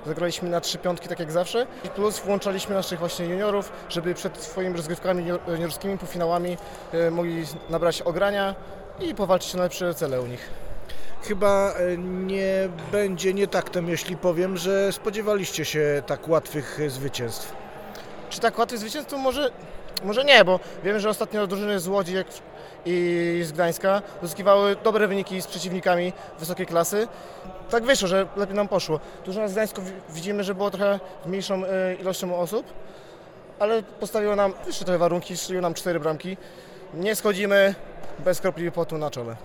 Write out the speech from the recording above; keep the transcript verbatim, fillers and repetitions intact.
zagraliśmy na trzy piątki, tak jak zawsze. I plus włączaliśmy naszych właśnie juniorów, żeby przed swoimi rozgrywkami juniorskimi, półfinałami e, mogli nabrać ogrania i powalczyć o najlepsze cele u nich. Chyba nie będzie nietaktem, jeśli powiem, że spodziewaliście się tak łatwych zwycięstw. Czy tak łatwych zwycięstw? To może, może nie, bo wiemy, że ostatnio drużyny z Łodzi jak i z Gdańska uzyskiwały dobre wyniki z przeciwnikami wysokiej klasy. Tak wyszło, że lepiej nam poszło. Drużyna z Gdańska widzimy, że było trochę mniejszą ilością osób, ale postawiło nam wyższe trochę warunki, strzeliło nam cztery bramki. Nie schodzimy bez kropli potu na czole.